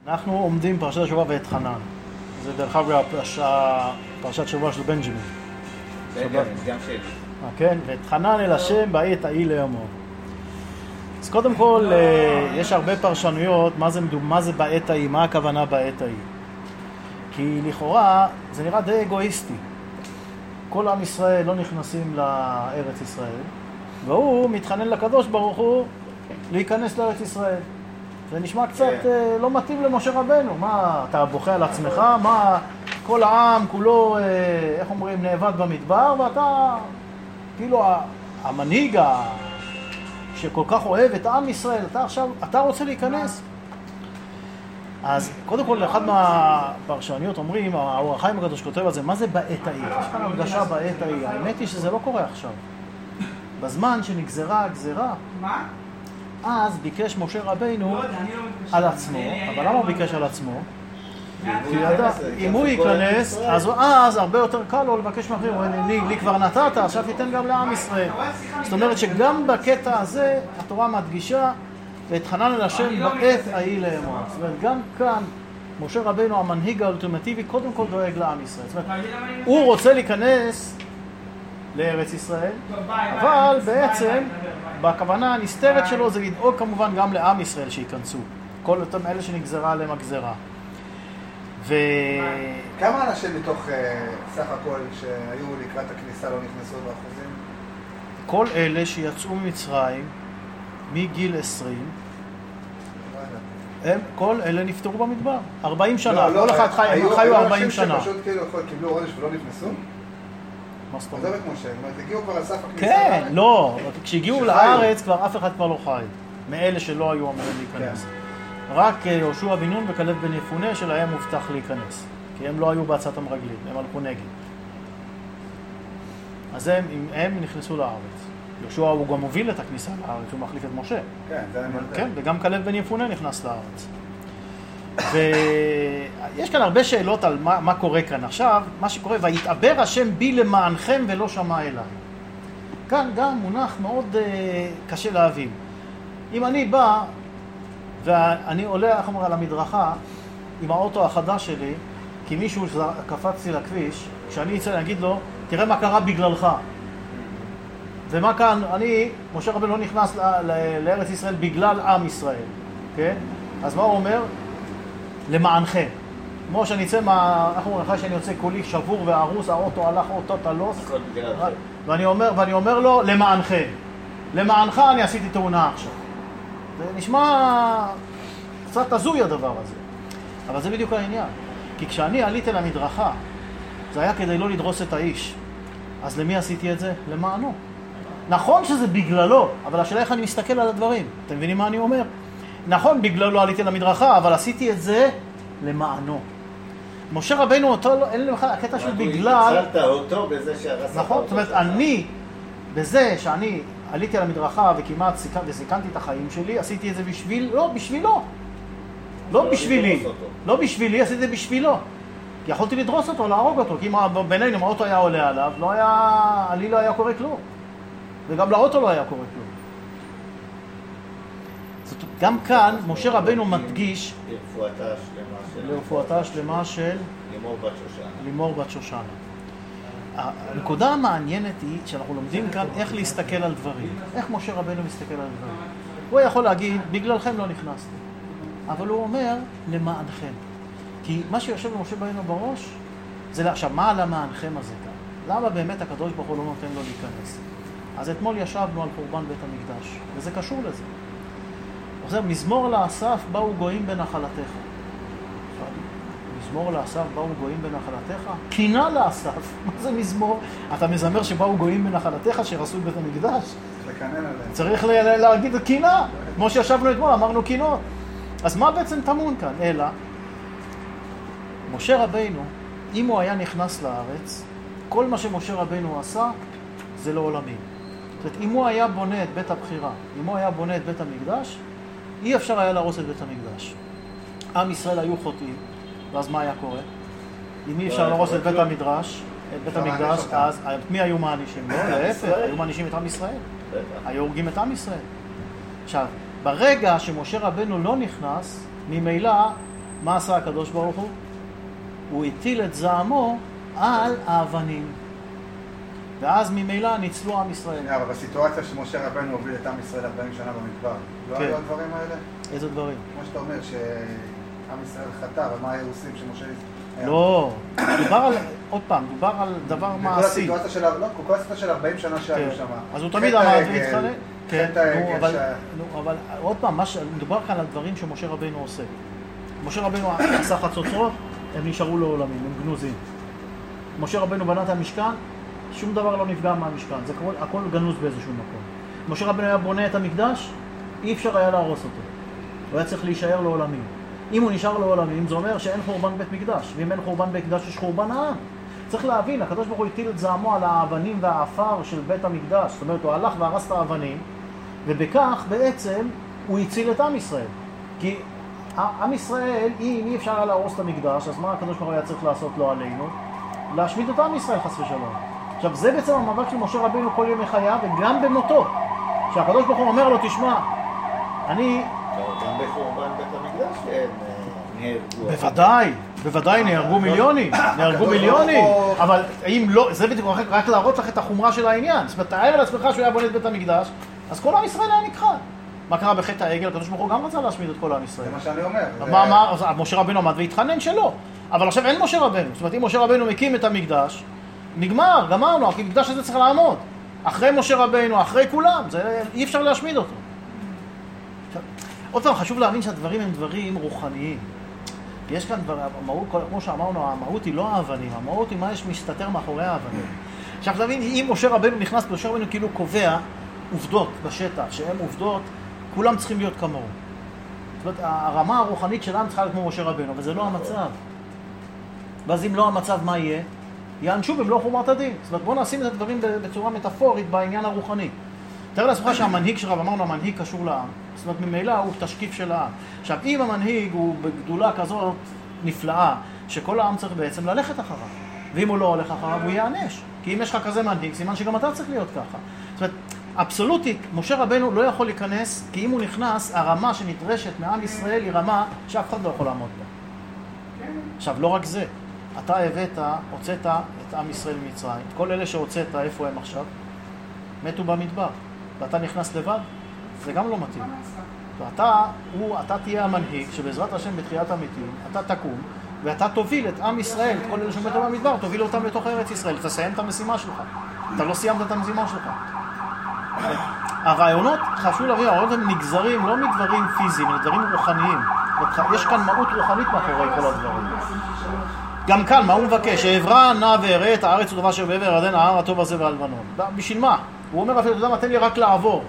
אנחנו עומדים פרשת השבוע ואת חנן. זה דרך אגב פרשת שבוע של בנג'מין. גם שלי. כן, ואת חנן אל השם בעת ההיא לאמור. אז קודם כל, יש הרבה פרשנויות, מה זה בעת ההיא, מה הכוונה בעת ההיא. כי לכאורה זה נראה די אגואיסטי. כל עם ישראל לא נכנסים לארץ ישראל, והוא מתחנן לקדוש ברוך הוא להיכנס לארץ ישראל. זה נשמע קצת לא מתאים למשה רבנו. מה, אתה בוכה על עצמך? מה, כל העם כולו, איך אומרים, נאבד במדבר, ואתה כאילו המנהיג שכל כך אוהב את העם ישראל, אתה רוצה להיכנס? אז קודם כל, אחד מהפרשניות אומרים, האור החיים הקדוש כותב על זה, מה זה בעת ההיא? יש כאן הרגשה בעת ההיא. האמת היא שזה לא קורה עכשיו. בזמן שנגזרה הגזרה, אז ביקש משה רבינו על עצמו. אבל למה הוא ביקש על עצמו? כי אם הוא ייכנס, אז הרבה יותר קל לו לבקש מאחרים. לי כבר נתת, עכשיו תיתן גם לעם ישראל. זאת אומרת שגם בקטע הזה התורה מדגישה ואת חנן אל השם בעת ההיא לאמור. זאת אומרת, גם כאן משה רבינו המנהיג האולטימטיבי קודם כל דואג לעם ישראל. זאת אומרת, הוא רוצה להיכנס לארץ ישראל, אבל בעצם בכוונה הנסתרת שלו זה לדאוג כמובן גם לעם ישראל שיכנסו. כל אותם אלה שנגזרה עליהם הגזרה. כמה אנשים מתוך סך הכל שהיו לקראת הכניסה לא נכנסו באחוזים? כל אלה שיצאו ממצרים מגיל 20, הם כל אלה נפטרו במדבר. 40 שנה, כל אחד חיו 40 שנה. היו אנשים שפשוט קיבלו עונש ולא נכנסו? מה זאת אומרת? עזוב את משה, זאת אומרת, הגיעו כבר לסף הכניסה. כן, לא. כשהגיעו לארץ כבר אף אחד כבר לא חי. מאלה שלא היו אמורים להיכנס. רק יהושע בן נון וכלב בן יפונה שלהם מובטח להיכנס. כי הם לא היו בעצת המרגלים, הם הלכו נגד. אז הם נכנסו לארץ. יהושע הוא גם מוביל את הכניסה לארץ, הוא מחליף את משה. כן, זה אני יודע. כן, וגם כלב בן יפונה נכנס לארץ. ויש כאן הרבה שאלות על מה קורה כאן. עכשיו, מה שקורה, ויתעבר השם בי למענכם ולא שמע אליי. כאן גם מונח מאוד קשה להבין. אם אני בא ואני עולה, איך אומר, על המדרכה עם האוטו החדש שלי, כי מישהו קפץ לי לכביש, כשאני אצא להגיד לו, תראה מה קרה בגללך. ומה כאן, משה רבנו לא נכנס לארץ ישראל בגלל עם ישראל, כן? אז מה הוא אומר? למענכם. כמו שאני אצא איך אומרים לך שאני יוצא כולי שבור והרוס, האוטו הלך, אוטו תלוס, ואני אומר לו, למענכם. למענך אני עשיתי תאונה עכשיו. זה נשמע קצת הזוי הדבר הזה. אבל זה בדיוק העניין. כי כשאני עליתי למדרכה, זה היה כדי לא לדרוס את האיש. אז למי עשיתי את זה? למענו. נכון שזה בגללו, אבל השאלה איך אני מסתכל על הדברים. אתם מבינים מה אני אומר? נכון, בגללו עליתי למדרכה, אבל עשיתי את זה למענו. משה רבינו אותו, אין לי בכלל הקטע של בגלל... הצלת אותו בזה שהרסת. נכון, זאת אומרת, בזה שאני עליתי על המדרכה וכמעט וסיכנתי את החיים שלי, עשיתי את זה בשבילו. לא בשבילי. לא בשבילי, עשיתי את זה בשבילו. כי יכולתי לדרוס אותו, להרוג אותו, כי בינינו, אם האוטו היה עולה עליו, לי לא היה קורה כלום. וגם לאוטו לא היה קורה כלום. גם כאן, משה רבינו מדגיש לרפואתה השלמה של לימור בת שושנה. הנקודה המעניינת היא שאנחנו לומדים כאן איך להסתכל על דברים. איך משה רבינו מסתכל על דברים. הוא יכול להגיד, בגללכם לא נכנסתי. אבל הוא אומר, למענכם. כי מה שיושב למשה רבינו בראש, זה עכשיו, מה על המענכם הזה כאן? למה באמת הקדוש ברוך הוא לא נותן לו להיכנס? אז אתמול ישבנו על חורבן בית המקדש, וזה קשור לזה. עכשיו, מזמור לאסף באו גויים בנחלתך. מזמור לאסף באו גויים בנחלתך? קינה לאסף. מה זה מזמור? אתה מזמר שבאו גויים בנחלתך שרסו בית המקדש? צריך להגיד קינה. כמו שישבנו אתמול, אמרנו קינות. אז מה בעצם טמון כאן? אלא, משה רבינו, אם הוא היה נכנס לארץ, כל מה שמשה רבינו עשה, זה לעולמים. זאת אומרת, אם הוא היה בונה את בית הבחירה, אם הוא היה בונה את בית המקדש, אי אפשר היה להרוס את בית המקדש. עם ישראל היו חוטאים, ואז מה היה קורה? אם אי אפשר להרוס את בית המקדש, אז מי היו מענישים? לא, להפך, היו מענישים את עם ישראל. היו הורגים את עם ישראל. עכשיו, ברגע שמשה רבנו לא נכנס, ממילא מה עשה הקדוש ברוך הוא? הוא הטיל את זעמו על האבנים. ואז ממילא ניצלו עם ישראל. אבל בסיטואציה שמשה רבנו הוביל את עם ישראל 40 שנה במדבר, לא היו הדברים האלה? איזה דברים? כמו שאתה אומר, שעם ישראל חטא, אבל מה היו עושים שמשה... לא, דובר על, עוד פעם, דובר על דבר מעשי. כל הסיטואציה של 40 שנה שהיו שם. אז הוא תמיד עמד והתחנן. כן, אבל עוד פעם, מדובר כאן על דברים שמשה רבנו עושה. משה רבנו עשה חצוצרות, הם נשארו לעולמים, הם גנוזים. משה רבנו בנה את המשכן, שום דבר לא נפגע מהמשכן, זה הכל גנוז באיזשהו מקום. משה רבנו היה בונה את המקדש, אי אפשר היה להרוס אותו. הוא היה צריך להישאר לעולמים. אם הוא נשאר לעולמים, זה אומר שאין חורבן בית מקדש, ואם אין חורבן בית מקדש, יש חורבן העם. צריך להבין, הקדוש ברוך הוא הטיל את זעמו על האבנים והאפר של בית המקדש. זאת אומרת, הוא הלך והרס את האבנים, ובכך בעצם הוא הציל את עם ישראל. כי עם ישראל, אם אי אפשר היה להרוס את המקדש, אז מה הקדוש ברוך הוא היה צריך לעשות לו עלינו? להשמיד את עם ישראל חס ושלום. עכשיו, זה בעצם המאבק של משה רבינו כל ימי חייו, וגם במותו. שהקדוש ברוך הוא אומר לו, תשמע, אני... גם בחורבן בית המקדש נהרגו. בוודאי נהרגו מיליונים, אבל אם לא, זה בדיוק רק להראות לך את החומרה של העניין. זאת אומרת, תאר לעצמך שהוא היה בונה את בית המקדש, אז כל עם ישראל היה נכחד. מה קרה בחטא העגל? הקדוש ברוך הוא גם רצה להשמיד את כל עם ישראל. זה מה שאני אומר. אז משה רבנו עמד והתחנן שלא. אבל עכשיו אין משה רבנו. זאת אומרת, אם משה רבנו מקים את המקדש, גמרנו, כי המקדש הזה צריך לעמוד. אחרי משה רבנו, אחרי כולם, אי אפשר להשמיד אותו. עוד פעם, חשוב להבין שהדברים הם דברים רוחניים. יש כאן דבר, כמו שאמרנו, המהות היא לא האבנים, המהות היא מה יש מסתתר מאחורי האבנים. עכשיו, להבין, אם משה רבנו נכנס, משה רבנו כאילו קובע עובדות בשטח, שהן עובדות, כולם צריכים להיות כמוהו. זאת אומרת, הרמה הרוחנית שלהם צריכה להיות כמו משה רבנו, אבל זה לא המצב. ואז אם לא המצב, מה יהיה? יענשו במלוא חומרת הדין. זאת אומרת, בואו נשים את הדברים בצורה מטאפורית בעניין הרוחני. תאר לעצמך שהמנהיג שלך, ואמרנו, המנהיג קשור לעם. זאת אומרת, ממילא הוא תשקיף של העם. עכשיו, אם המנהיג הוא בגדולה כזאת נפלאה, שכל העם צריך בעצם ללכת אחריו. ואם הוא לא הולך אחריו, הוא יענש. כי אם יש לך כזה מנהיג, סימן שגם אתה צריך להיות ככה. זאת אומרת, אבסולוטית, משה רבנו לא יכול להיכנס, כי אם הוא נכנס, הרמה שנדרשת מעם ישראל היא רמה שאף אחד לא יכול לעמוד בה. עכשיו, לא רק זה. אתה הוצאת את עם ישראל ממצרים. את כל אלה שהוצאת, איפה הם עכשיו? מתו במדבר. ואתה נכנס לבד, זה גם לא מתאים. אתה תהיה המנהיג שבעזרת השם בתחיית המתים, אתה תקום, ואתה תוביל את עם ישראל, את כל אלה שמתו במדבר, תוביל אותם לתוך ארץ ישראל, תסיים את המשימה שלך. אתה לא סיימת את המשימה שלך. הרעיונות, חשוב להבין, הרעיונות הם נגזרים לא מדברים פיזיים, אלא דברים רוחניים. יש כאן מהות רוחנית מאחורי כל הדברים. גם כאן, מה הוא מבקש? העברה נע והראה את הארץ וטובה אשר בעבר ירדן, ההר הטוב הזה והלבנון. בשביל מה? הוא אומר אפילו, אתה יודע מה, תן לי רק לעבור.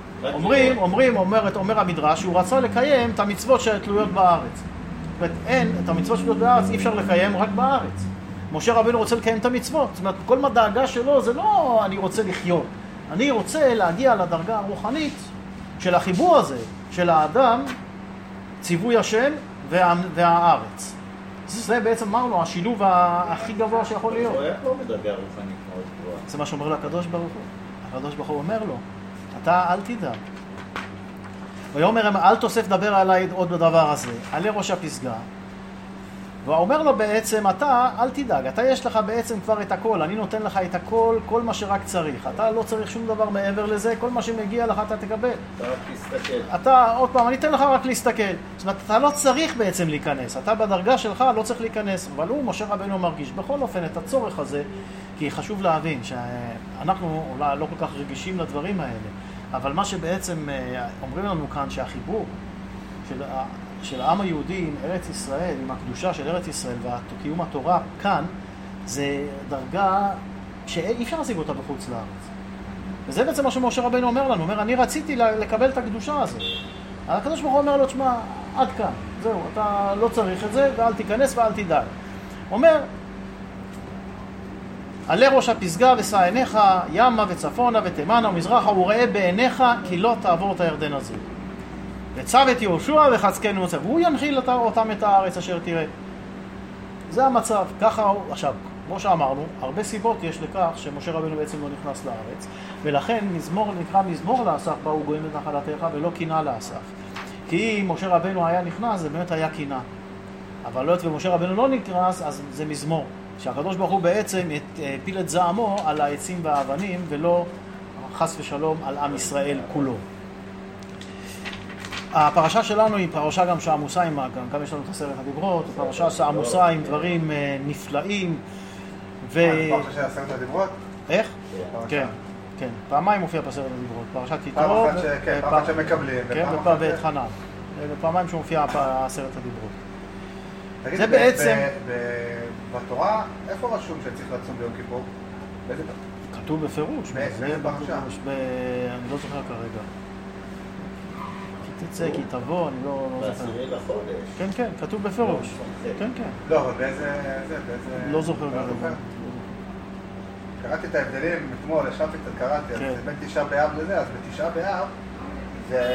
אומר המדרש, שהוא רצה לקיים את המצוות שתלויות בארץ. זאת אומרת, את המצוות שתלויות בארץ אי אפשר לקיים רק בארץ. משה רבנו רוצה לקיים את המצוות. זאת אומרת, כל הדאגה שלו זה לא אני רוצה לחיות. אני רוצה להגיע לדרגה הרוחנית של החיבור הזה, של האדם, ציווי השם והארץ. זה בעצם אמרנו, השילוב הכי גבוה שיכול להיות. הוא היה לא בדרגה רוחנית מאוד גבוהה. זה מה שאומר לקדוש ברוך הוא. הקדוש ברוך הוא אומר לו, אתה אל תדאג. ויאמר אל תוסף דבר עליי עוד בדבר הזה, עלי ראש הפסגה. והוא אומר לו בעצם, אתה אל תדאג, אתה יש לך בעצם כבר את הכל, אני נותן לך את הכל, כל מה שרק צריך. אתה לא צריך שום דבר מעבר לזה, כל מה שמגיע לך אתה תקבל. אתה רק תסתכל. אתה, עוד פעם, אני אתן לך רק להסתכל. זאת אומרת, אתה לא צריך בעצם להיכנס, אתה בדרגה שלך לא צריך להיכנס. אבל הוא, משה רבנו מרגיש בכל אופן את הצורך הזה, כי חשוב להבין שאנחנו אולי לא כל כך רגישים לדברים האלה, אבל מה שבעצם אומרים לנו כאן שהחיבור של העם היהודי עם ארץ ישראל, עם הקדושה של ארץ ישראל וקיום התורה כאן, זה דרגה שאי אפשר להשיג אותה בחוץ לארץ. וזה בעצם מה שמשה רבנו אומר לנו, אומר, אני רציתי לקבל את הקדושה הזאת. הקדוש ברוך הוא אומר לו, תשמע, עד כאן, זהו, אתה לא צריך את זה, ואל תיכנס ואל תדאג. אומר, עלי ראש הפסגה ושא עיניך, ימה וצפונה ותימנה ומזרחה, וראה בעיניך כי לא תעבור את הירדן הזה. וצו את יהושע וחזקנו מצב, והוא ינחיל אותם את הארץ אשר תראה. זה המצב, ככה, עכשיו, כמו שאמרנו, הרבה סיבות יש לכך שמשה רבנו בעצם לא נכנס לארץ, ולכן נקרא מזמור לאסף, באו גויים את נחלתך ולא קינה לאסף. כי אם משה רבנו היה נכנס, זה באמת היה קינה. אבל לא, ומשה רבנו לא נקרס, אז זה מזמור. שהקדוש ברוך הוא בעצם הפיל את זעמו על העצים והאבנים, ולא חס ושלום על עם ישראל כולו. הפרשה שלנו היא פרשה גם שעמוסה עם, גם יש לנו את עשרת הדיברות, פרשה שעמוסה עם דברים נפלאים. פרשה של עשרת הדיברות? איך? כן, כן. פעמיים מופיע בעשרת הדיברות, פרשת יתרו. פעם אחת שמקבלים. כן, ואת חנן. ופעמיים שמופיע עשרת הדיברות. תגיד, זה בעצם... בתורה, איפה רשום שצריך לצום ביום כיפור? כתוב בפירוש. באיזה פרשה? אני לא זוכר כרגע. כי תצא, כי תבוא, אני לא זוכר. בעשירי לחודש. כן, כן, כתוב בפירוש. כן, כן. לא, אבל באיזה... לא זוכר כרגע. קראתי את ההבדלים, אתמול, ישבתי קצת, קראתי, אז בין תשעה באב לזה, אז בתשעה באב, זה...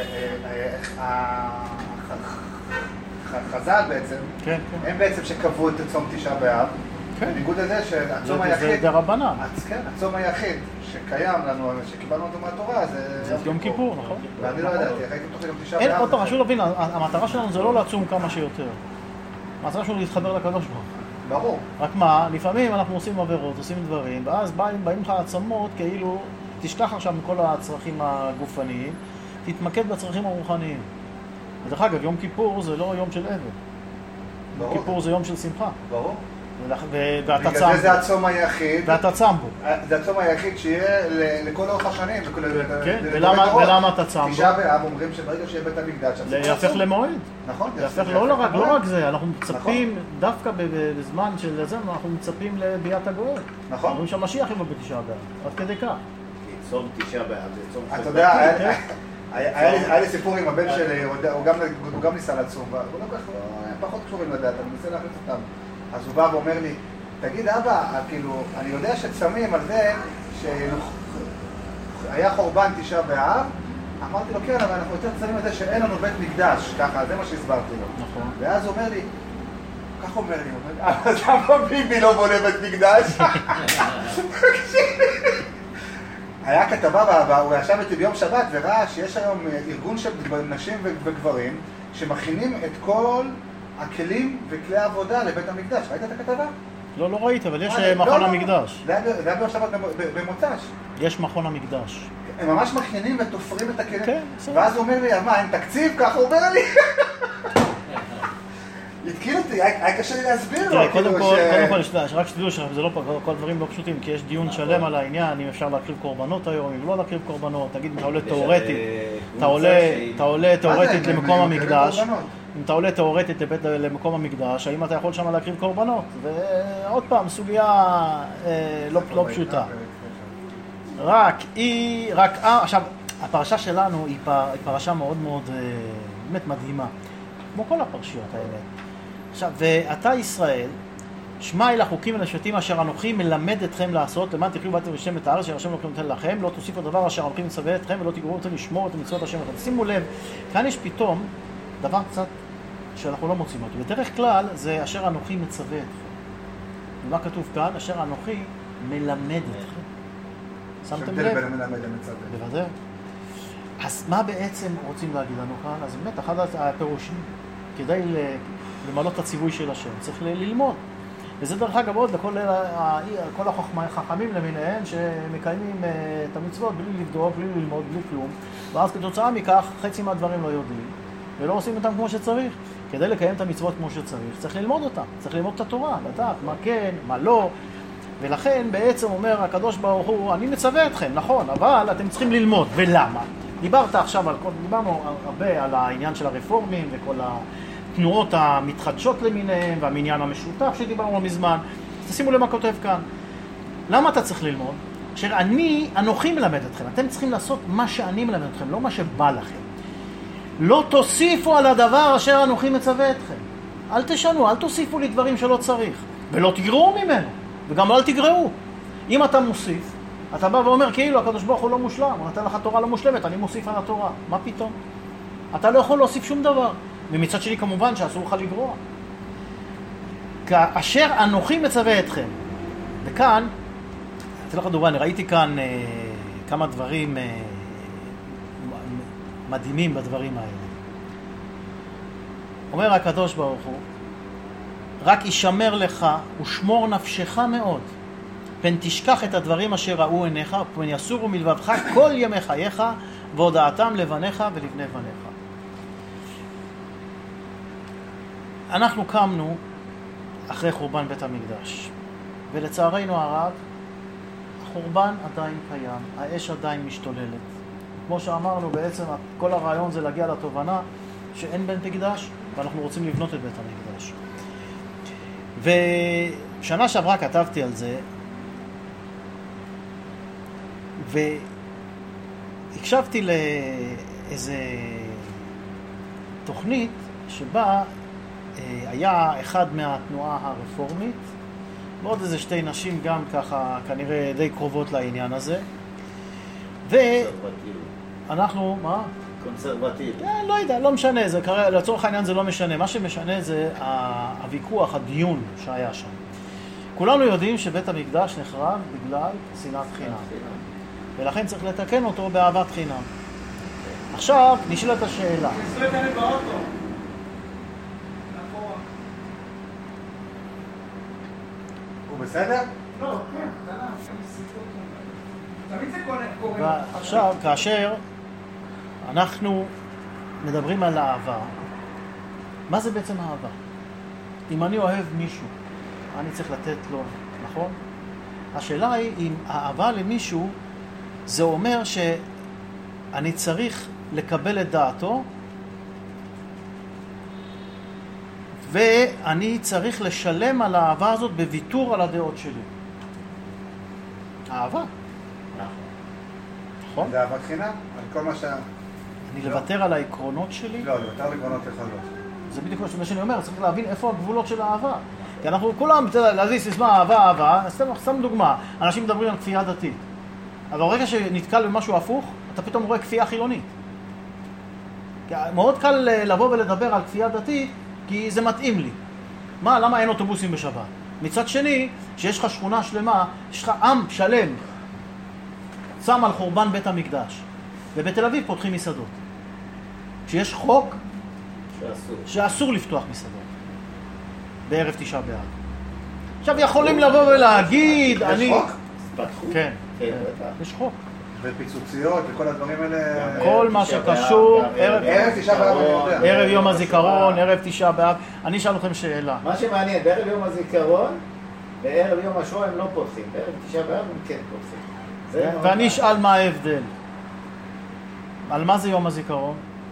חז"ל בעצם, הם בעצם שקבעו את צום תשעה באב, בניגוד לזה שהצום היחיד, זה דרבנן. כן, הצום היחיד שקיים לנו, שקיבלנו אותו מהתורה, זה יום כיפור, נכון? ואני לא ידעתי, הייתי תוך יום תשעה באב. עוד פעם, חשוב להבין, המטרה שלנו זה לא לעצום כמה שיותר. המטרה שלנו להתחבר לקדוש ברוך הוא. ברור. רק מה, לפעמים אנחנו עושים עבירות, עושים דברים, ואז באים לך עצמות, כאילו, תשכח עכשיו מכל הצרכים הגופניים, תתמקד בצרכים הרוחניים. ודרך אגב, יום כיפור זה לא יום של אבל. יום כיפור זה יום של שמחה. ברור. ואתה צם בו. זה הצום היחיד. ואתה צם בו. זה הצום היחיד שיהיה לכל אורך השנים. כן, ולמה אתה צם בו? תשעה באב אומרים שברגע שיהיה בית המקדש. יהפך למועד. נכון. יהפך לא רק זה, אנחנו מצפים, דווקא בזמן של זה, אנחנו מצפים לביאת הגואל. נכון. אומרים שהמשיח יבוא בתשעה באב. עד כדי כך. צום תשעה באב, זה צום חזק. אתה יודע, היה לי סיפור עם הבן שלי, הוא גם ניסה לצום, הוא לא כך, פחות קשורים לדעת, אני מנסה להחליט אותם. אז הוא בא ואומר לי, תגיד אבא, כאילו, אני יודע שצמים על זה שהיה חורבן תשעה באב, אמרתי לו, כן, אבל אנחנו יותר צמים על זה שאין לנו בית מקדש, ככה, זה מה שהסברתי לו. נכון. ואז הוא אומר לי, כך אומר לי, אז למה ביבי לא בונה בית מקדש? היה כתבה, הוא ישב איתי ביום שבת וראה שיש היום ארגון של נשים וגברים שמכינים את כל הכלים וכלי העבודה לבית המקדש. ראית את הכתבה? לא ראיתי, אבל יש מכון המקדש. זה היה ביום שבת במוצ"ש. יש מכון המקדש. הם ממש מכינים ותופרים את הכלים. כן, ואז הוא אומר לי, מה, אין תקציב? ככה הוא אומר לי. התקיל אותי, היה קשה לי להסביר לו. קודם כל, רק שתדעו שזה לא כל דברים לא פשוטים, כי יש דיון שלם על העניין, אם אפשר להקריב קורבנות היום, אם לא להקריב קורבנות, תגיד, אם אתה עולה תיאורטית למקום המקדש, אם אתה עולה תיאורטית למקום המקדש, האם אתה יכול שם להקריב קורבנות? ועוד פעם, סוגיה לא פשוטה. עכשיו, הפרשה שלנו היא פרשה מאוד מאוד באמת מדהימה, כמו כל הפרשיות האלה. עכשיו, ואתה ישראל, שמע אל החוקים ולשפטים אשר אנוכי מלמד אתכם לעשות, למען תחיו ובאתם לשם את הארץ אשר השם אלוהיכם נותן לכם, לא תוסיפו הדבר אשר אנוכי מצווה אתכם ולא תגררו אתכם לשמור את המצוות השם לכם. שימו לב, כאן יש פתאום דבר קצת שאנחנו לא מוצאים אותו. בדרך כלל זה אשר אנוכי מצווה אתכם. ומה כתוב כאן? אשר אנוכי מלמד אתכם. שמתם לב? בין מלמד למצווה. בוודאי. אז מה בעצם רוצים להגיד לנו כאן? אז באמת, אחד הפירושים, כדי למלא את הציווי של השם, צריך ללמוד. וזה דרך אגב עוד לכל החכמים למיניהם שמקיימים את המצוות בלי לבדוק, בלי ללמוד, בלי כלום. ואז כתוצאה מכך, חצי מהדברים לא יודעים, ולא עושים אותם כמו שצריך. כדי לקיים את המצוות כמו שצריך, צריך ללמוד אותם, צריך ללמוד את התורה, לדעת מה כן, מה לא. ולכן בעצם אומר הקדוש ברוך הוא, אני מצווה אתכם, נכון, אבל אתם צריכים ללמוד. ולמה? דיברנו הרבה על העניין של הרפורמים וכל התנועות המתחדשות למיניהם והמניין המשותף שדיברנו מזמן. תשימו למה כותב כאן. למה אתה צריך ללמוד? אנוכי מלמד אתכם. אתם צריכים לעשות מה שאני מלמד אתכם, לא מה שבא לכם. לא תוסיפו על הדבר אשר אנוכי מצווה אתכם. אל תשנו, אל תוסיפו לי דברים שלא צריך. ולא תגרעו ממנו, וגם אל תגרעו. אם אתה מוסיף, אתה בא ואומר כאילו הקדוש ברוך הוא לא מושלם, הוא נתן לך תורה לא מושלמת, אני מוסיף על התורה. מה פתאום? אתה לא יכול להוסיף שום דבר. ומצד שלי כמובן שאסור לך לגרוע. כאשר אנוכי מצווה אתכם. וכאן, אתן לך דוגמה, אני ראיתי כאן כמה דברים מדהימים בדברים האלה. אומר הקדוש ברוך הוא, רק ישמר לך ושמור נפשך מאוד. פן תשכח את הדברים אשר ראו עיניך, ופן יסורו מלבבך כל ימי חייך, והודעתם לבניך ולבני בניך. אנחנו קמנו אחרי חורבן בית המקדש, ולצערנו הרב, החורבן עדיין קיים, האש עדיין משתוללת. כמו שאמרנו, בעצם כל הרעיון זה להגיע לתובנה שאין בית מקדש, ואנחנו רוצים לבנות את בית המקדש. ושנה שעברה כתבתי על זה, והקשבתי לאיזה תוכנית שבה היה אחד מהתנועה הרפורמית, ועוד איזה שתי נשים גם ככה כנראה די קרובות לעניין הזה. ואנחנו, מה? קונסרבטיבי. לא יודע, לא משנה, לצורך העניין זה לא משנה. מה שמשנה זה הוויכוח, הדיון שהיה שם. כולנו יודעים שבית המקדש נחרב בגלל שנאת חינם. ולכן צריך לתקן אותו באהבת חינם. עכשיו נשאלת השאלה. הוא בסדר? לא, כן, תמיד זה קורה. ועכשיו, כאשר אנחנו מדברים על אהבה, מה זה בעצם אהבה? אם אני אוהב מישהו, אני צריך לתת לו, נכון? השאלה היא, אם האהבה למישהו, זה אומר שאני צריך לקבל את דעתו, ואני צריך לשלם על האהבה הזאת בוויתור על הדעות שלי. אהבה. נכון? זה אהבת חינם? על כל מה אני לוותר על העקרונות שלי? לא, לוותר על עקרונות לך לא. זה בדיוק מה שאני אומר, צריך להבין איפה הגבולות של האהבה. כי אנחנו כולם, להזיז סיסמה אהבה, סתם דוגמה, אנשים מדברים על כפייה דתית. אבל ברגע שנתקל במשהו הפוך, אתה פתאום רואה כפייה חילונית. מאוד קל לבוא ולדבר על כפייה דתית, כי זה מתאים לי. מה, למה אין אוטובוסים בשבת? מצד שני, שיש לך שכונה שלמה, יש לך עם שלם, שם על חורבן בית המקדש. ובתל אביב פותחים מסעדות. שיש חוק שאסור לפתוח מסעדות. בערב תשעה באב. עכשיו יכולים לבוא ולהגיד, יש חוק? פתחו? כן, יש חוק. ופיצוציות וכל הדברים האלה... כל מה שקשור, ערב תשעה באב, אני יודע. ערב יום הזיכרון, ערב תשעה באב. אני אשאל לכם שאלה. מה שמעניין, בערב יום הזיכרון, בערב יום השואה הם לא פותחים, בערב תשעה באב הם כן פותחים. ואני אשאל מה ההבדל. על מה זה יום הזיכרון?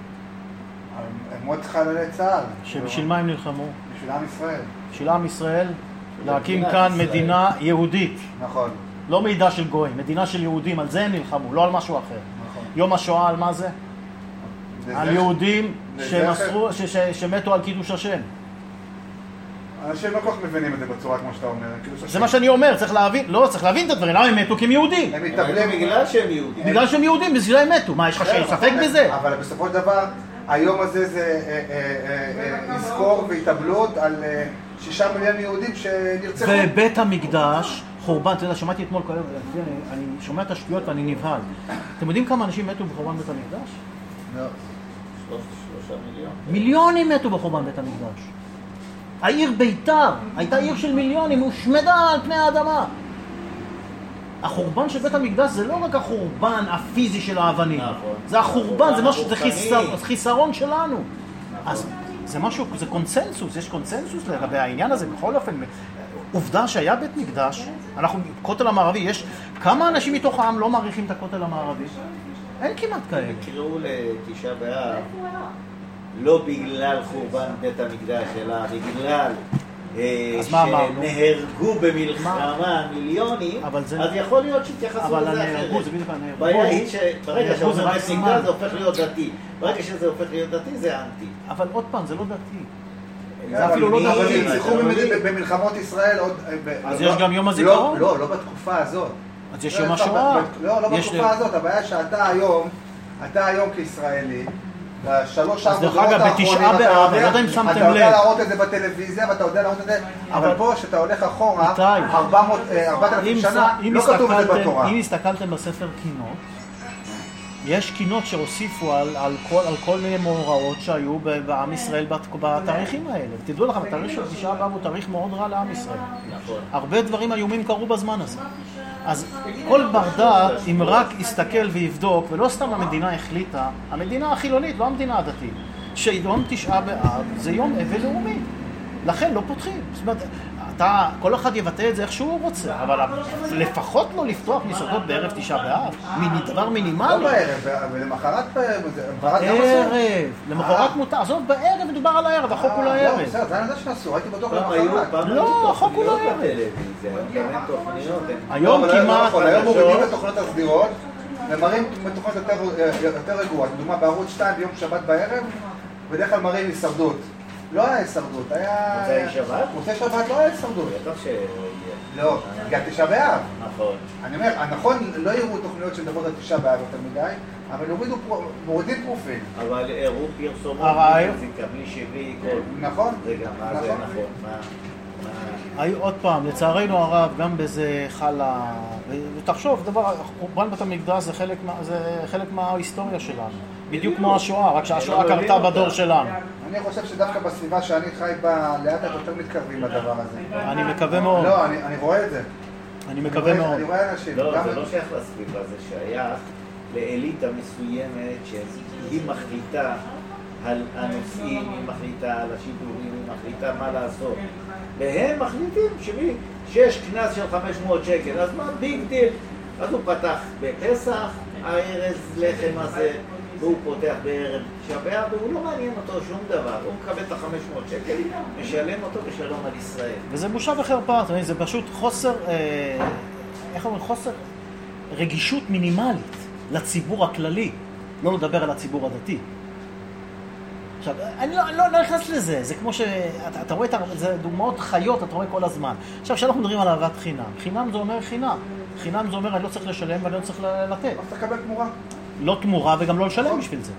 מות חללי צה"ל. שבשביל מה הם נלחמו? בשביל עם ישראל. בשביל עם ישראל, להקים כאן מדינה יהודית. נכון. לא מידע של גויים, מדינה של יהודים, על זה הם נלחמו, לא על משהו אחר. נכון. יום השואה על מה זה? על יהודים שמתו על קידוש השם. אנשים לא כל כך מבינים את זה בצורה כמו שאתה אומר. זה מה שאני אומר, צריך להבין, לא, צריך להבין את הדברים, למה הם מתו? כי הם יהודים. הם מתאבלים בגלל שהם יהודים. בגלל שהם יהודים, בגלל הם מתו. מה, יש לך ספק בזה? אבל בסופו של דבר, היום הזה זה יזכור והתאבלות על 6 מיליון יהודים שנרצחו. ובית המקדש, חורבן, אתה יודע, שמעתי אתמול, אני שומע את השטויות ואני נבהל. אתם יודעים כמה אנשים מתו בחורבן בית המקדש? לא. 3 מיליון. מיליונים מתו בחורבן בית המקדש. העיר ביתר הייתה עיר של מיליונים, הושמדה על פני האדמה. החורבן של בית המקדש זה לא רק החורבן הפיזי של האבנים. זה החורבן, זה משהו, זה חיסרון שלנו. אז זה משהו, זה קונסנסוס, יש קונסנסוס לגבי העניין הזה. בכל אופן, עובדה שהיה בית מקדש, אנחנו, כותל המערבי, יש כמה אנשים מתוך העם לא מעריכים את הכותל המערבי? אין כמעט כאלה. קראו לתשעה באב לא בגלל חורבן בית המקדש, אלא בגלל שנהרגו במלחמה מיליונים, אז יכול להיות שהתייחסו לזה אחרת. הבעיה היא שברגע שעובר בית מקדש זה הופך להיות דתי. ברגע שזה הופך להיות דתי זה אנטי. אבל עוד פעם, זה לא דתי. זה אפילו לא דתי. אבל נרצחו במלחמות ישראל עוד... אז יש גם יום הזיכרון? לא בתקופה הזאת. אז יש יום השואה. לא בתקופה הזאת. הבעיה שאתה היום כישראלי, אז דרך אגב, בתשעה באב, אני לא יודע אם שמתם לב. אתה יודע להראות את זה בטלוויזיה, ואתה יודע להראות את זה, אבל פה שאתה הולך אחורה, 4,000 שנה, לא כתוב את זה בתורה. אם הסתכלתם בספר קינות, יש קינות שהוסיפו על כל מיני מאורעות שהיו בעם ישראל בתאריכים האלה. תדעו לכם, התאריך של תשעה באב הוא תאריך מאוד רע לעם ישראל. הרבה דברים איומים קרו בזמן הזה. אז כל בר דעת, אם רק יסתכל ויבדוק, ולא סתם המדינה החליטה, המדינה החילונית, לא המדינה הדתית, שיום תשעה באב זה יום אבל לאומי. לכן לא פותחים. זאת אומרת, כל אחד יבטא את זה איך שהוא רוצה, אבל לפחות לא לפתוח מסעדות בערב תשעה באב, דבר מינימלי. לא בערב, ולמחרת בערב, למחרת מותר, עזוב בערב, מדובר על הערב, החוק הוא לערב. לא, בסדר, זה אני יודע שנעשו, הייתי בטוח למחרת. לא, החוק הוא לערב. היום כמעט... היום מורידים את תוכניות הסדירות, ומראים תוכניות יותר רגועות. לדוגמה, בערוץ 2 ביום שבת בערב, בדרך כלל מראים הישרדות. לא היה הישרדות, היה... מוצאי שבת? מוצאי שבת לא היה הישרדות. בטח ש... לא, בגלל תשעה באב. נכון. אני אומר, נכון, לא יראו תוכניות שמדברות על תשעה באב יותר מדי, אבל מורידים פרופיל. אבל הראו פרסומות, מוזיקה, בלי שבלי, כל... נכון. זה גם מה זה נכון. היו עוד פעם, לצערנו הרב, גם בזה חלה... ותחשוב, חורבן בית המקדש זה חלק מההיסטוריה שלנו. בדיוק כמו השואה, רק שהשואה קרתה בדור שלנו. אני חושב שדווקא בסביבה שאני חי בה, לאט יותר מתקרבים לדבר הזה. אני מקווה מאוד. לא, אני רואה את זה. אני מקווה מאוד. אני רואה אנשים. לא, זה לא שייך לסביבה, זה שייך לאליטה מסוימת שהיא מחליטה על הנושאים, היא מחליטה על השידורים, היא מחליטה מה לעשות. והם מחליטים שיש קנס של 500 שקל, אז מה ביג דיל? אז הוא פתח בפסח, הארז לחם הזה, והוא פותח בערב שבע, והוא לא מעניין אותו שום דבר. הוא מקבל את ה-500 שקל, משלם אותו ושלום על ישראל. וזה בושה וחרפה, זה פשוט חוסר, איך אומרים, חוסר רגישות מינימלית לציבור הכללי, לא לדבר על הציבור הדתי. עכשיו, אני לא נכנס לזה, זה כמו שאתה רואה, זה דוגמאות חיות, אתה רואה כל הזמן. עכשיו, כשאנחנו מדברים על אהבת חינם, חינם זה אומר חינם. חינם זה אומר, אני לא צריך לשלם ואני לא צריך לתת. אז תקבל תמורה. לא תמורה וגם לא לשלם בשביל זה.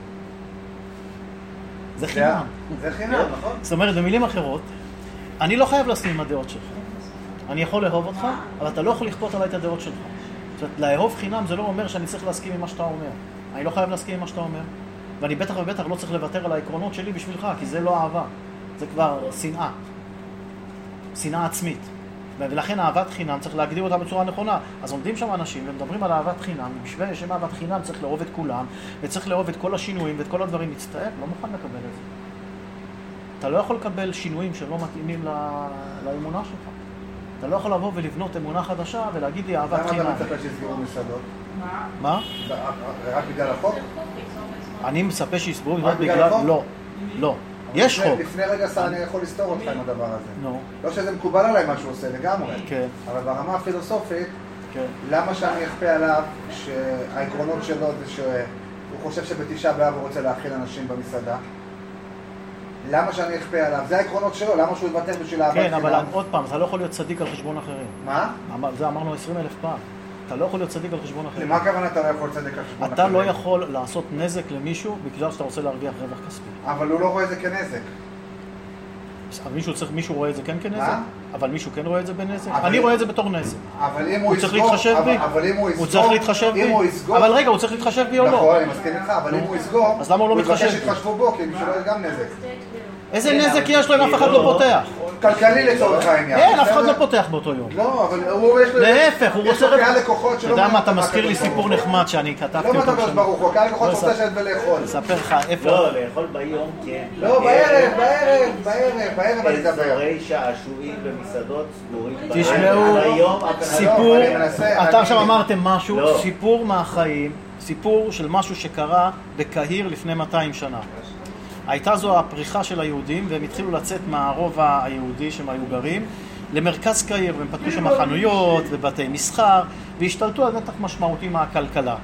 זה חינם. זה חינם, נכון? זאת אומרת, במילים אחרות, אני לא חייב להסכים עם הדעות שלך. אני יכול לאהוב אותך, אבל אתה לא יכול לכפות עליי את הדעות שלך. זאת אומרת, לאהוב חינם זה לא אומר שאני צריך להסכים עם מה שאתה אומר. אני לא חייב להסכים עם מה שאתה אומר. ואני בטח ובטח לא צריך לוותר על העקרונות שלי בשבילך, כי זה לא אהבה. זה כבר שנאה. שנאה עצמית. ולכן אהבת חינם צריך להגדיר אותה בצורה נכונה. אז עומדים שם אנשים ומדברים על אהבת חינם, בשביל שם אהבת חינם צריך לאהוב את כולם, וצריך לאהוב את כל השינויים ואת כל הדברים. מצטער, לא מוכן לקבל את זה. אתה לא יכול לקבל שינויים שלא מתאימים לאמונה שלך. אתה לא יכול לבוא ולבנות אמונה חדשה ולהגיד לי אהבת חינם. למה אתה מצפה שיסגרו מסעדות? מה? רק בגלל החוק? אני מצפה שיסגרו מסעדות בגלל... לא, לא. יש חוק. לפני רגע אני יכול לסתור אותך עם הדבר הזה. נו. לא שזה מקובל עליי מה שהוא עושה לגמרי. כן. אבל ברמה הפילוסופית, כן. למה שאני אכפה עליו שהעקרונות שלו זה שהוא חושב שבתשעה באב הוא רוצה להאכיל אנשים במסעדה? למה שאני אכפה עליו? זה העקרונות שלו, למה שהוא יוותר בשביל אהבת חינם? כן, אבל עוד פעם, אתה לא יכול להיות צדיק על חשבון אחרים. מה? זה אמרנו 20,000 פעם. אתה לא יכול להיות צדיק על חשבון אחרים. למה הכוונה אתה לא יכול צדיק על חשבון אחרים? אתה לא יכול לעשות נזק למישהו בגלל שאתה רוצה להרוויח רווח כספי. אבל הוא לא רואה את זה כנזק. אבל מישהו רואה את זה כן כנזק? מה? אבל מישהו כן רואה את זה בנזק? אני רואה את זה בתור נזק. אבל אם הוא הוא צריך להתחשב בי? הוא צריך להתחשב בי? אבל רגע, הוא צריך להתחשב בי או לא? נכון, אני מסכים איתך, אבל אם הוא יסגור, אז למה הוא לא מתחשב בי? הוא יבקש שיתחשבו בו, כי בשבילו יש גם נזק. איזה נזק יש לו אם אף אחד לא פותח? כלכלי לצורך העניין. אין, אף אחד לא פותח באותו יום. לא, אבל הוא יש לו... להפך, הוא רוצה... אתה יודע מה, אתה מזכיר לי סיפור נחמד שאני כתבתי אותו. לא מה אתה ברוך הוא, קהל לקוחות רוצה לשבת ולאכול. אספר לך איפה... לא, לאכול ביום כן. לא, בערב אני אדבר. אזורי שעשועים במסעדות סגורים. תשמעו, סיפור, אתה עכשיו אמרתם משהו, סיפור מהחיים, סיפור של משהו שקרה בקהיר לפני 200 שנה. הייתה זו הפריחה של היהודים, והם התחילו לצאת מהרובע היהודי שהם היו גרים, למרכז קהיר, והם פתחו שם חנויות ובתי מסחר, והשתלטו על נתח משמעותי מהכלכלה.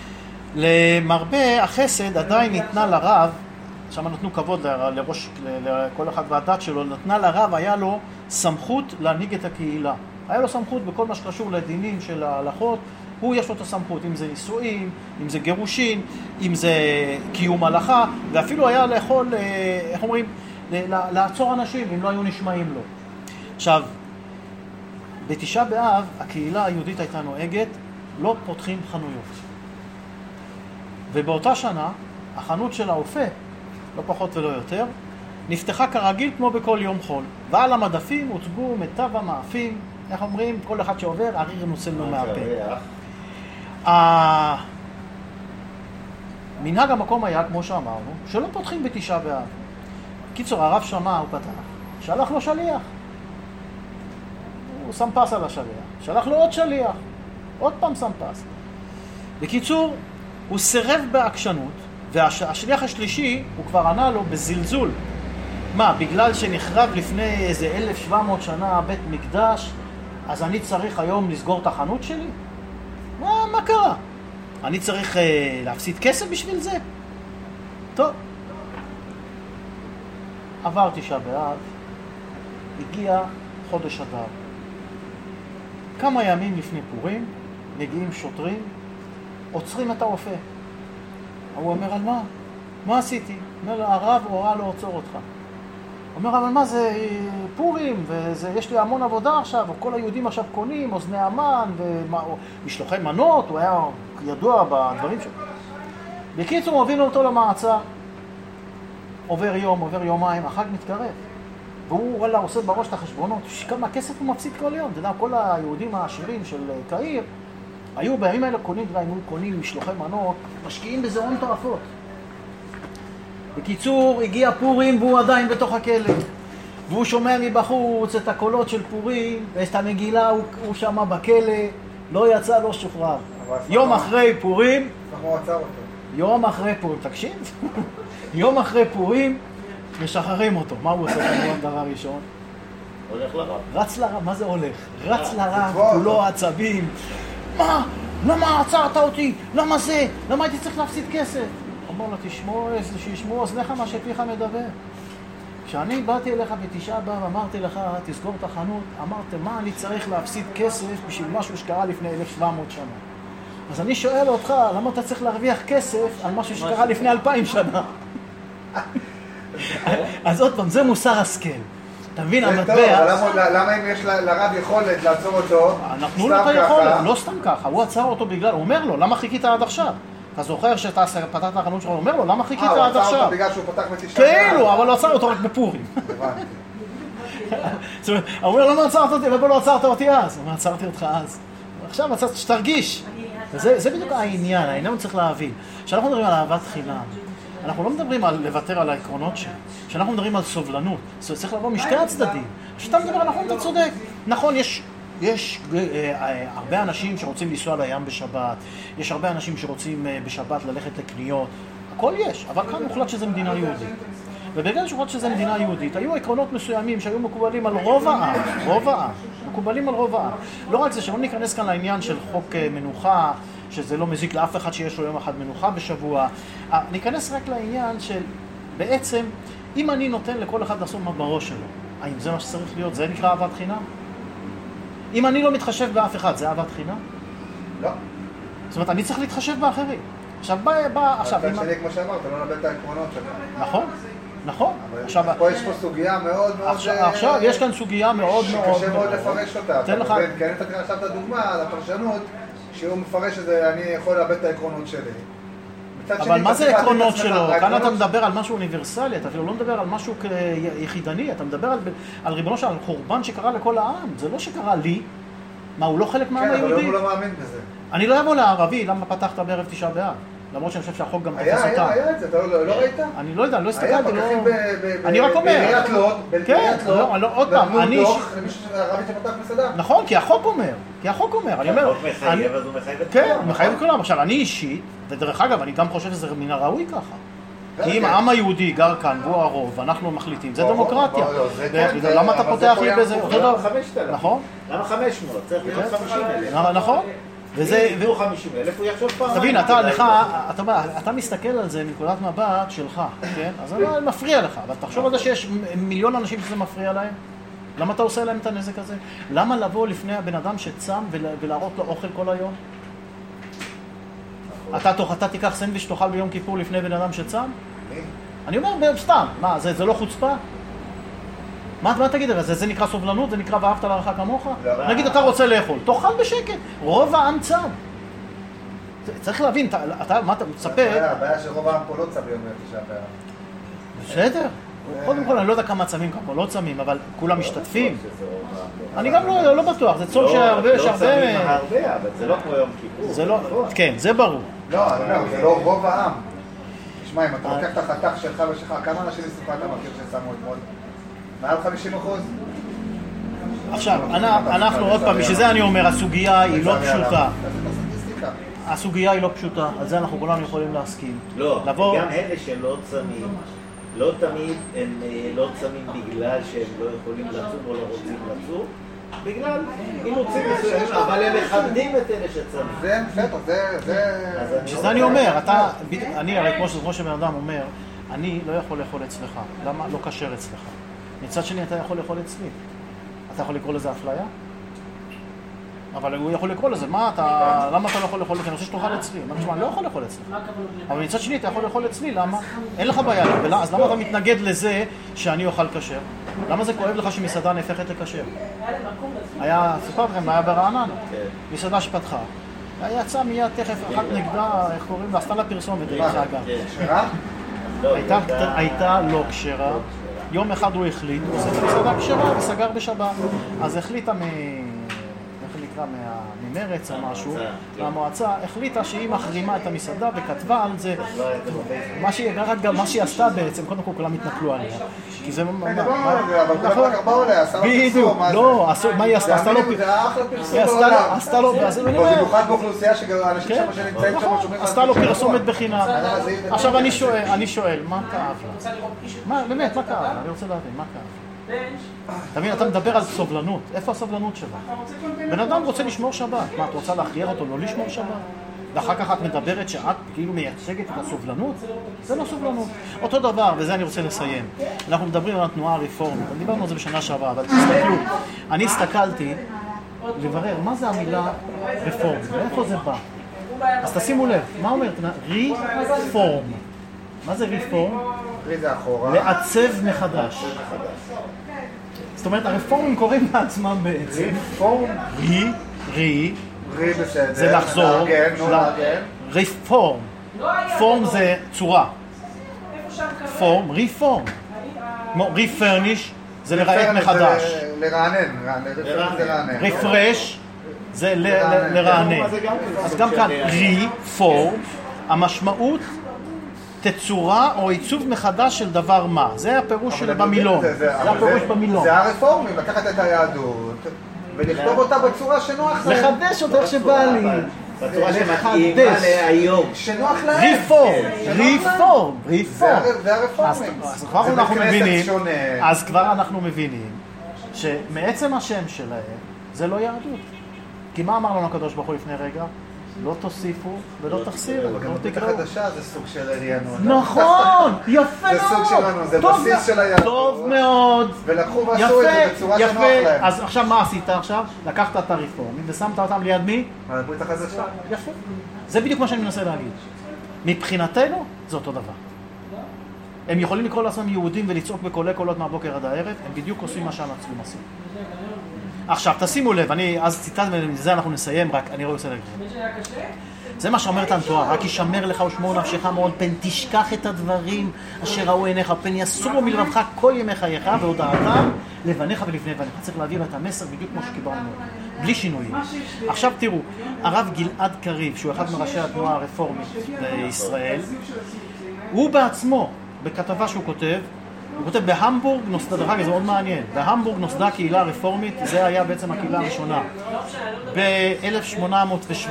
למרבה החסד עדיין ניתנה לרב, שם נתנו כבוד לראש, לכל אחד והדת שלו, נתנה לרב, היה לו סמכות להנהיג את הקהילה. היה לו סמכות בכל מה שקשור לדינים של ההלכות, הוא יש לו את הסמכות, אם זה נישואים, אם זה גירושין, אם זה קיום הלכה, ואפילו היה לאכול, איך אומרים, לעצור אנשים אם לא היו נשמעים לו. עכשיו, בתשעה באב, הקהילה היהודית הייתה נוהגת, לא פותחים חנויות. ובאותה שנה, החנות של האופה, לא פחות ולא יותר, נפתחה כרגיל כמו בכל יום חול. ועל המדפים הוצגו מיטב המאפים, איך אומרים? כל אחד שעובר, אריר נוסל לו מהפה. מנהג המקום היה, כמו שאמרנו, שלא פותחים בתשעה באב. קיצור, הרב שמע, הוא פתח, שלח לו שליח. הוא שם פס על השליח. שלח לו עוד שליח. עוד פעם שם פס. בקיצור, הוא סירב בעקשנות, והשליח השלישי, הוא כבר ענה לו בזלזול. מה, בגלל שנחרב לפני איזה 1700 שנה בית מקדש, אז אני צריך היום לסגור את החנות שלי? מה קרה? אני צריך להפסיד כסף בשביל זה? טוב. עבר תשעה באב, הגיע חודש אדר. כמה ימים לפני פורים, מגיעים שוטרים, עוצרים את האופה. הוא אומר, על מה? מה עשיתי? אומר לו, הרב הורה לא עוצר אותך. הוא אומר, אבל מה זה פורים, ויש לי המון עבודה עכשיו, כל היהודים עכשיו קונים, אוזני המן, ומשלוחי מנות, הוא היה ידוע בדברים שלו. בקיצור, הוא הוביל אותו למעצר. עובר יום, עובר יומיים, החג מתקרב. והוא וואלה, עושה בראש את החשבונות, כמה כסף הוא מפסיד כל יום. אתה יודע, כל היהודים העשירים של קהיר, היו בימים האלה קונים משלוחי מנות, משקיעים בזה הון תועפות. בקיצור, הגיע פורים והוא עדיין בתוך הכלא. והוא שומע מבחוץ את הקולות של פורים, ואת המגילה הוא שמה בכלא, לא יצא, לא שוחרר. יום אחרי פורים, יום אחרי פורים, תקשיב, יום אחרי פורים, משחררים אותו. מה הוא עושה כמובן דבר ראשון? הולך לרב. רץ לרב, מה זה הולך? רץ לרב, כולו עצבים. מה? למה עצרת אותי? למה זה? למה הייתי צריך להפסיד כסף? אומר לו, שישמעו אוזניך מה שפיך מדבר. כשאני באתי אליך בתשעה באב, אמרתי לך, תסגור את החנות, אמרתם, מה אני צריך להפסיד כסף בשביל משהו שקרה לפני 1700 שנה? אז אני שואל אותך, למה אתה צריך להרוויח כסף על משהו שקרה לפני 2000 שנה? אז עוד פעם, זה מוסר השכל. אתה מבין, המטבע... למה אם יש לרב יכולת לעצור אותו, נתנו לו את היכולת, לא סתם ככה, הוא עצר אותו בגלל, הוא אומר לו, למה חיכית עד עכשיו? אתה זוכר שאתה פתח את החנות שלך, הוא אומר לו, למה חיכית עד עכשיו? הוא עצר אותו בגלל שהוא פתח בתשעה באב. כאילו, אבל הוא עצר אותו רק בפורים. זאת אומרת, הוא אומר, למה עצרת אותי? למה לא עצרת אותי אז? הוא אומר, עצרתי אותך אז. עכשיו, שתרגיש. זה בדיוק העניין צריך להבין. כשאנחנו מדברים על אהבת חינם, אנחנו לא מדברים על לוותר על העקרונות שלנו. כשאנחנו מדברים על סובלנות, זה צריך לבוא משתי הצדדים. כשאתה מדבר, נכון, אתה צודק. נכון, יש הרבה אנשים שרוצים לנסוע לים בשבת, יש הרבה אנשים שרוצים בשבת ללכת לקניות, הכל יש, אבל כאן הוחלט שזה מדינה יהודית. ובגלל שהוחלט שזה מדינה יהודית, היו עקרונות מסוימים שהיו מקובלים על רוב העם, מקובלים על רוב העם. לא רק זה, שלא ניכנס כאן לעניין של חוק מנוחה, שזה לא מזיק לאף אחד שיש לו יום אחד מנוחה בשבוע, ניכנס רק לעניין של בעצם, אם אני נותן לכל אחד לעשות מה בראש שלו, האם זה מה שצריך להיות? זה נקרא אהבת חינם? אם אני לא מתחשב באף אחד, זה אהבת חינם? לא. זאת אומרת, אני צריך להתחשב באחרים. עכשיו, עכשיו... אתה שלי, כמו שאמרת, לא נאבד את העקרונות שלך. נכון. עכשיו, פה יש פה סוגיה מאוד מאוד... עכשיו, יש כאן סוגיה מאוד מאוד... שקשה מאוד לפרש אותה. תן לך... כן, נתתי לך עכשיו את הדוגמה, על הפרשנות, שהוא מפרש את זה, אני יכול לאבד את העקרונות שלי. אבל מה זה עקרונות שלו? כאן אתה מדבר על משהו אוניברסלי, אתה אפילו לא מדבר על משהו יחידני, אתה מדבר על ריבונו של חורבן שקרה לכל העם, זה לא שקרה לי. מה, הוא לא חלק מהעם היהודי? כן, אבל הוא לא מאמין בזה. אני לא אבוא לערבי, למה פתחת בערב תשעה באב? למרות שאני חושב שהחוק גם תופס אותה. היה את זה, אתה לא ראית? אני לא יודע, לא הסתכלתי, היה פקחים אני רק אומר. בעיריית לוד, כן, עוד פעם, אני... דוח למישהו שהרבי שפתח מסעדה. נכון, כי החוק אומר, אני אומר... החוק מחייב, אז הוא מחייב את כן, הוא מחייב את כולם. עכשיו, אני אישית, ודרך אגב, אני גם חושב שזה מן הראוי ככה. כי אם העם היהודי גר כאן, והוא הרוב, ואנחנו מחליטים, זה דמוקרטיה. למה אתה פותח לי בזה? נכון? למה 500? צריך להיות 50,000. נכון. וזה... והוא 50,000, הוא יחשוב פעם. תבין, אתה מסתכל על זה מנקודת מבט שלך, כן? אז זה לא מפריע לך, אבל תחשוב על זה שיש מיליון אנשים שזה מפריע להם. למה אתה עושה להם את הנזק הזה? למה לבוא לפני הבן אדם שצם ולהראות לו אוכל כל היום? אתה תיקח סנדוויץ' שתאכל ביום כיפור לפני בן אדם שצם? אני אומר סתם, מה, זה לא חוצפה? מה תגיד על זה? זה נקרא סובלנות? זה נקרא ואהבת לרעך כמוך? נגיד אתה רוצה לאכול, תאכל בשקט. רוב העם צם. צריך להבין, מה אתה מצפה? הבעיה שרוב העם פה לא צם ביום תשעה באב. בסדר. קודם כל, אני לא יודע כמה צמים, כמה לא צמים, אבל כולם משתתפים. אני גם לא בטוח, זה צום שהרבה... לא צמים הרבה, אבל זה לא כמו יום כיפור. כן, זה ברור. לא, זה לא רוב העם. תשמע, אם אתה לוקח את החתך שלך ושלך, כמה אנשים מסופה אתה מכיר ששמו אתמול? מעל 50%? עכשיו, אנחנו עוד פעם, בשביל זה אני אומר, הסוגיה היא לא פשוטה. הסוגיה היא לא פשוטה, על זה אנחנו כולנו יכולים להסכים. לא, גם אלה שלא צמים, לא תמיד הם לא צמים בגלל שהם לא יכולים לצום או לא רוצים לצום, בגלל אילוצים מסוימים, אבל הם מכבדים את אלה שצמים. זה בסדר, זה... שזה אני אומר, אני הרי כמו שבן אדם אומר, אני לא יכול לאכול אצלך, למה לא כשר אצלך? מצד שני אתה יכול לאכול אצלי. אתה יכול לקרוא לזה אפליה? אבל הוא יכול לקרוא לזה, למה אתה לא יכול לאכול? כי אני רוצה שתאכל אצלי. אני לא יכול לאכול אצלי. אבל מצד שני אתה יכול לאכול אצלי, למה? אין לך בעיה, אז למה אתה מתנגד לזה שאני אוכל כשר? למה זה כואב לך שמסעדה נהפכת לכשר? סיפר לכם, היה ברעננה, מסעדה שפתחה. יצא מיד תכף אחת נגדה, איך קוראים לה, עשתה לה פרסומת, כשרה? הייתה לא כשרה. יום אחד הוא החליט, הוא עושה את המסעדה כשרה וסגר בשבת. אז החליטה ממרץ או משהו, והמועצה החליטה שהיא מחרימה את המסעדה וכתבה על זה מה שהיא עשתה בעצם, קודם כל כולם התנפלו עליה. כי זה... אבל כולם רק באו עליה, עשה לו פרסום, מה זה? לא, מה היא עשתה? עשתה לו... עשתה לו... במיוחד באוכלוסייה שאנשים שם שנמצאים שם שומעים... עשתה לו פרסומת בחינם. עכשיו אני שואל, מה כאב לה? באמת, מה כאב לה? אני רוצה להבין, מה כאב? תבין, אתה מדבר על סובלנות. איפה הסובלנות שלה? בן אדם רוצה לשמור שבת. מה, את רוצה להכריח אותו לא לשמור שבת? ואחר כך את מדברת שאת כאילו מייצגת את הסובלנות? זה לא סובלנות. אותו דבר, וזה אני רוצה לסיים. אנחנו מדברים על התנועה הרפורמית. דיברנו על זה בשנה שעברה, אבל תסתכלו. אני הסתכלתי לברר מה זה המילה רפורמי, ואיפה זה בא. אז תשימו לב, מה אומרת? רפורם. מה זה רפורם? לעצב מחדש. זאת אומרת, הרפורמים קוראים לעצמם בעצם. רפורם? רי בסדר. זה לחזור. רפורם. פורם זה צורה. פורם, רפורם. כמו רפרניש זה לראות מחדש. לרענן. רפרש זה לרענן. אז גם כאן, רפורם, המשמעות תצורה או עיצוב מחדש של דבר מה. זה הפירוש של במילון. זה הפירוש במילון. זה הרפורמים, לקחת את היהדות ולכתוב אותה בצורה שנוח להם. לחדש אותה איך שבא לי. בצורה שמתאימה להיום. שנוח להם. רפורם. זה הרפורמים. אז כבר אנחנו מבינים שמעצם השם שלהם זה לא יהדות. כי מה אמר לנו הקדוש ברוך הוא לפני רגע? לא תוסיפו ולא תחסירו. אבל גם בתיק החדשה זה סוג של רענון. נכון, יפה מאוד. זה סוג שלנו, זה בסיס של היהדות. טוב מאוד. ולקחו ועשו את זה בצורה שנוח להם. אז עכשיו מה עשית עכשיו? לקחת את הרפורמים ושמת אותם ליד מי? הברית החדשה. יפה. זה בדיוק מה שאני מנסה להגיד. מבחינתנו זה אותו דבר. הם יכולים לקרוא לעצמם יהודים ולצעוק בקולי קולות מהבוקר עד הערב, הם בדיוק עושים מה שהנוצרים עושים. עכשיו, תשימו לב, אז ציטט ומזה אנחנו נסיים, רק אני רוצה להגיד. זה מה שאומרת הנתורה, רק ישמר לך ושמור נפשך מאוד, פן תשכח את הדברים אשר ראו עיניך, פן יסורו מלבבך כל ימי חייך, והודעתם לבניך ולבני בניך. צריך להעביר את המסר בדיוק כמו שקיבלנו, בלי שינויים. עכשיו תראו, הרב גלעד קריב, שהוא אחד מראשי התנועה הרפורמית בישראל, הוא בעצמו, בכתבה שהוא כותב, הוא כותב, בהמבורג נוסדה, דרך אגב, זה מאוד מעניין, בהמבורג נוסדה קהילה רפורמית, זה היה בעצם הקהילה הראשונה, ב-1817.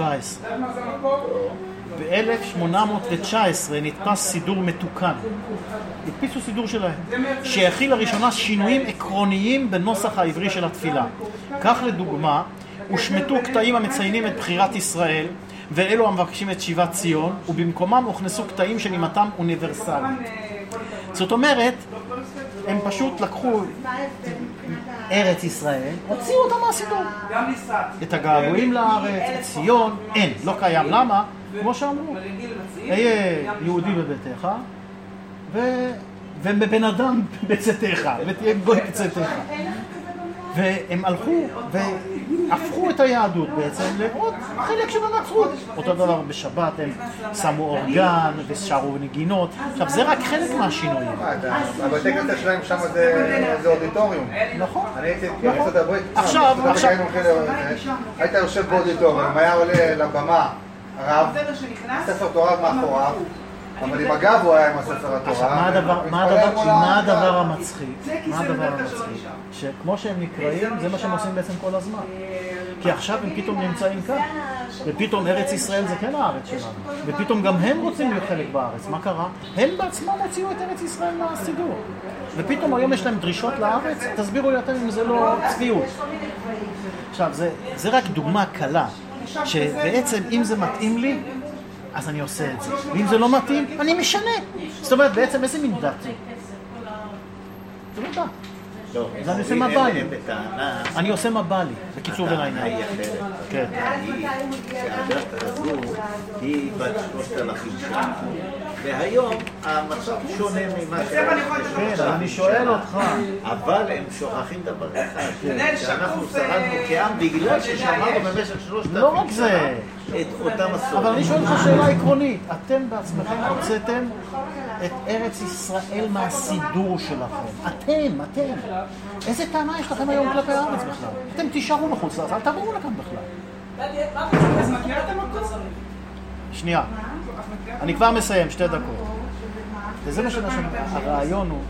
ב-1819 נתפס סידור מתוקן, הדפיסו סידור שלהם, שהכיל לראשונה שינויים עקרוניים בנוסח העברי של התפילה. כך לדוגמה, הושמטו קטעים המציינים את בחירת ישראל, ואלו המבקשים את שיבת ציון, ובמקומם הוכנסו קטעים שנימתם אוניברסלית. זאת אומרת, הם פשוט לקחו ארץ ישראל, הוציאו אותה מהסידור. את הגעגועים לארץ, את ציון, אין, לא קיים. למה? כמו שאמרו, היה יהודי בביתך, ובבן אדם בצאתך, ותהיה גוי בצאתך. והם הלכו והפכו את היהדות בעצם לעוד חלק של הנצרות. אותו דבר בשבת הם שמו אורגן ושרו נגינות. עכשיו זה רק חלק מהשינויים. הבתי כנסת שלהם שם זה אודיטוריום. נכון. אני הייתי בארצות הברית. עכשיו. היית יושב באודיטוריום, היה עולה לבמה הרב, ספר תורה מאחוריו. אבל עם הגב הוא היה עם הספר התורה. מה הדבר המצחיק? שכמו שהם נקראים, זה מה שהם עושים בעצם כל הזמן. כי עכשיו הם פתאום נמצאים כאן, ופתאום ארץ ישראל זה כן הארץ שלנו, ופתאום גם הם רוצים להיות חלק בארץ. מה קרה? הם בעצמם הוציאו את ארץ ישראל מהסידור. ופתאום היום יש להם דרישות לארץ, תסבירו לי אתם אם זה לא צביעות. עכשיו, זה רק דוגמה קלה, שבעצם אם זה מתאים לי, אז אני עושה את זה. ואם זה לא מתאים, אני משנה. זאת אומרת, בעצם איזה מין דת? זה לא דת. אז אני עושה מה בא לי. אני עושה מה בא לי, בקיצור ולעניין. כן. שהדת הזו היא בת 3,000 שנה, והיום המצב שונה ממה כן, אני שואל אותך. אבל הם שוכחים דבר אחד, שאנחנו שרדנו כעם בגלל ששמענו במשך 3,000 לא רק זה. את אותם מסורת. אבל אני שואל לך שאלה עקרונית. אתם בעצמכם הוצאתם את ארץ ישראל מהסידור שלכם. אתם. איזה טענה יש לכם היום כלפי הארץ בכלל? אתם תישארו בחוץ, אל תבואו לכאן בכלל. אז מכירה את המקום? שנייה. אני כבר מסיים, 2 דקות. וזה מה שאני... הרעיון הוא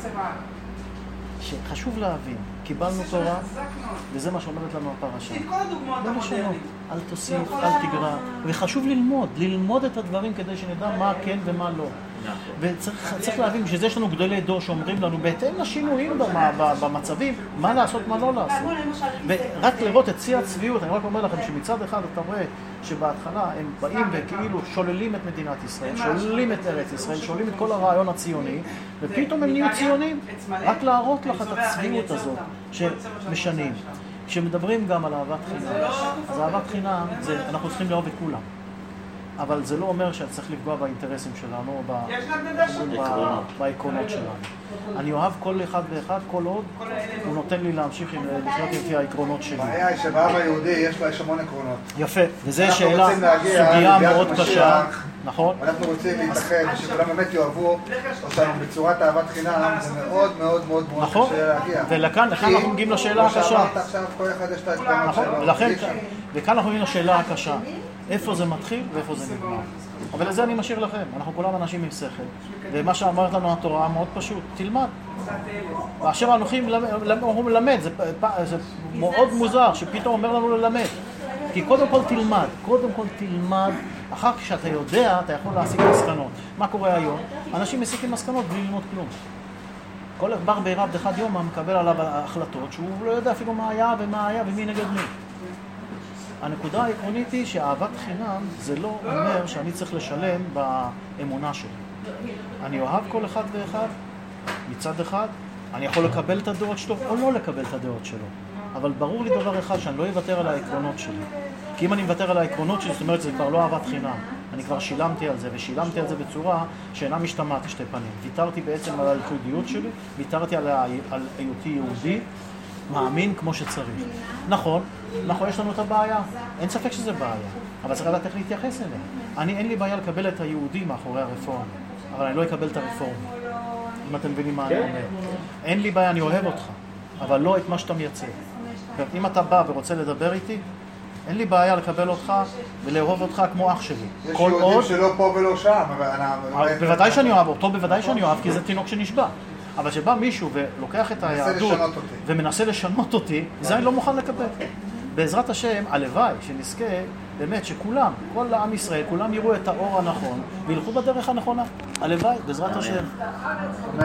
שחשוב להבין, קיבלנו תורה, וזה מה שאומרת לנו הפרשה. לא לשנות, אל תוסיף, אל תגרע. וחשוב ללמוד את הדברים כדי שנדע מה כן ומה לא. וצריך להבין שזה יש לנו גדולי דור שאומרים לנו בהתאם לשינויים במצבים, מה לעשות, מה לא לעשות. ורק לראות את שיא הצביעות, אני רק אומר לכם שמצד אחד אתה רואה שבהתחלה הם באים וכאילו שוללים את מדינת ישראל, שוללים את ארץ ישראל, שוללים את כל הרעיון הציוני, ופתאום הם נהיו ציונים, רק להראות לך את הצביעות הזאת שמשנים. כשמדברים גם על אהבת חינם, אז אהבת חינם אנחנו צריכים לאהוב את כולם. אבל זה לא אומר שצריך לפגוע באינטרסים שלנו או בעקרונות שלנו. אני אוהב כל אחד ואחד, כל עוד הוא נותן לי להמשיך לחיות לפי העקרונות שלי. הבעיה היא שבעם היהודי יש לו המון עקרונות. יפה, וזו שאלה, סוגיה מאוד קשה, נכון? אנחנו רוצים להתאחד, ושכולם באמת יאהבו אותנו בצורת אהבת חינם, זה מאוד מאוד מאוד מאוד קשה להגיע. ולכאן אנחנו מגיעים לשאלה הקשה. שאמרת עכשיו, כל אחד יש את העקרונות שלו. וכאן אנחנו מגיעים לשאלה הקשה. איפה זה מתחיל ואיפה זה נגמר. אבל לזה אני משאיר לכם, אנחנו כולם אנשים עם שכל. ומה שאמרת לנו התורה מאוד פשוט, תלמד. ואשר אנוכי מלמד, זה מאוד מוזר שפתאום אומר לנו ללמד. כי קודם כל תלמד, אחר שאתה יודע, אתה יכול להסיק מסקנות. מה קורה היום? אנשים מסיקים מסקנות בלי ללמוד כלום. כל בר בעירה בדחד יום מקבל עליו החלטות שהוא לא יודע אפילו מה היה ומי נגד מי. הנקודה העקרונית היא שאהבת חינם זה לא אומר שאני צריך לשלם באמונה שלי. אני אוהב כל אחד ואחד, מצד אחד, אני יכול לקבל את הדעות שלו או לא לקבל את הדעות שלו. אבל ברור לי דבר אחד, שאני לא אוותר על העקרונות שלי. כי אם אני מוותר על העקרונות שלי, זאת אומרת, זה כבר לא אהבת חינם. אני כבר שילמתי על זה, ושילמתי על זה בצורה שאינה משתמעת לשתי פנים. ויתרתי בעצם על הייחודיות שלי, ויתרתי על היותי יהודי, מאמין כמו שצריך. נכון, יש לנו את הבעיה. אין ספק שזה בעיה, אבל צריך לדעת איך להתייחס אליה. אין לי בעיה לקבל את היהודי מאחורי הרפורמה, אבל אני לא אקבל את הרפורמה. אם אתם מבינים מה אני אומר. אין לי בעיה, אני אוהב אותך, אבל לא את מה שאתה מייצג. אם אתה בא ורוצה לדבר איתי, אין לי בעיה לקבל אותך ולאהוב אותך כמו אח שלי. יש יהודים שלא פה ולא שם, אבל... בוודאי שאני אוהב אותו, בוודאי שאני אוהב, כי זה תינוק שנשבע. אבל שבא מישהו ולוקח את היהדות ומנסה לשנות אותי, זה אני לא מוכן לקבל. בעזרת השם, הלוואי שנזכה באמת שכולם, כל עם ישראל, כולם יראו את האור הנכון וילכו בדרך הנכונה. הלוואי, בעזרת השם.